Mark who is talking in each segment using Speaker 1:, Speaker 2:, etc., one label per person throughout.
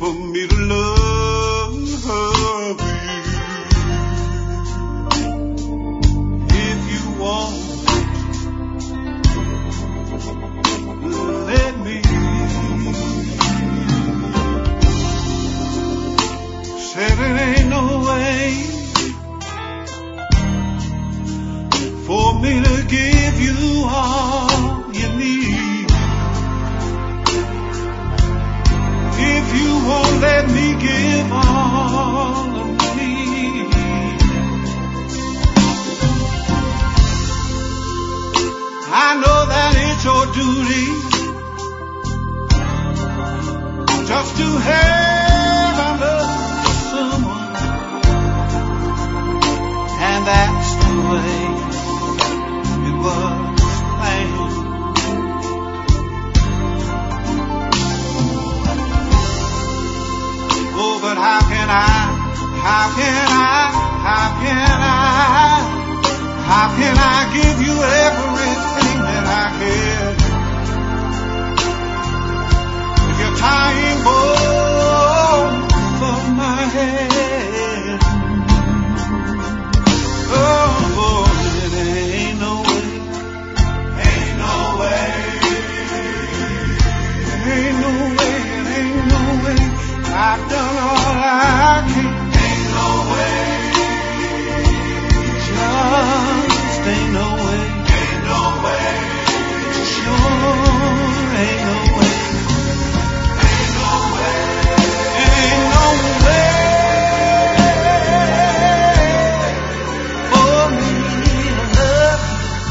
Speaker 1: for me to love you. If you want, let me. Said it ain't no way for me to give you all you need. If you won't let me give all of me, I know that it's your duty just to have another someone, and that's the way it was planned. Oh, but how can I give you everything that I can if you're tying both of my hands? Oh, it ain't no way, ain't no way, ain't no way, it ain't no way. I've done all I can. Ain't no way. Just ain't no way. Ain't no way. Sure ain't no way. Ain't no way. Ain't no way for me to love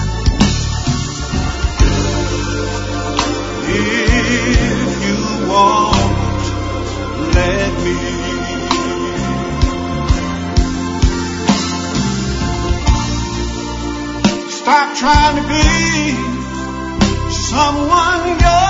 Speaker 1: you. If you want, let me. Stop trying to be someone you're